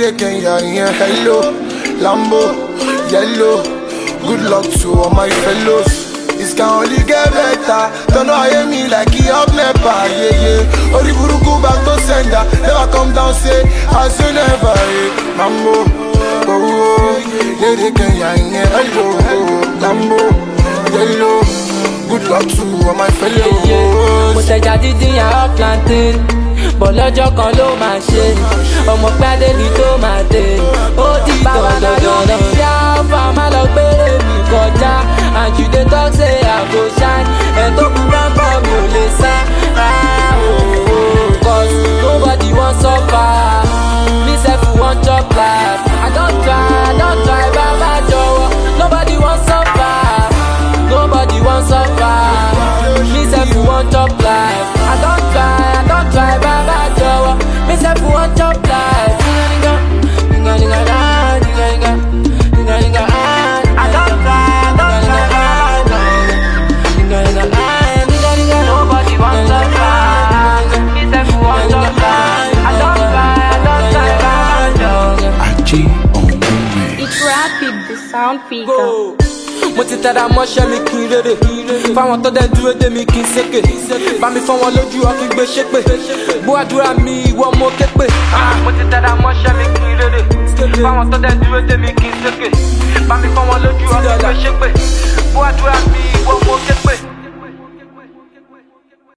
Lady Kenya, yeah, hello, Lambo, yellow. Good luck to all my fellows. This can only get better. Don't know hear me like he up never, yeah, yeah. Ori buruku back to sender. Never come down, say, as you never, yeah. Mambo, oh, Lady Kenya, yeah, hello, Lambo, yellow. Good luck to all my fellows. Mo tẹja dídín yàrá plantain, bọ̀ lọ́jọ́ kan ló máa ṣe. Ọmọ pàdé ni tó máa dé. Ó di dandandan. Ṣé àfà máa lọ gbére mi kọjá? And you dey talk say I go shine. Ẹ̀ tó kú ráńpọ̀ mi ò lè sá. Cause nobody wan suffer. Me sef wan chop life. I don try, bàbá jọ̀wọ́. Nobody wan suffer. Nobody wan suffer. Me sef wan chop life. I don try, bàbá jọ̀wọ́. Me sef wan chop life. I don try, nobody wan suffer. Me sef wan chop life. I don try, bàbá jọ̀wọ́. It's rapid, the sound picker. Mo ti tẹ̀ra mọ́ṣẹ́ mi kí n rere. Fáwọn tó dẹ̀ dúró dé mi kí n sékè. Bá mi fọ́ wọn lójú ọkùn gbé ṣépè. Bó àdúrà mi ìwọ mo ké pè. Mo ti tẹ̀ra mọ́ṣẹ́ mi kí n rere. Fáwọn tó dẹ̀ dúró dé mi kí n sékè. Bá mi fọ́ wọn lójú ọkùn gbé ṣépè. Bó àdúrà mi ìwọ mo ké pè.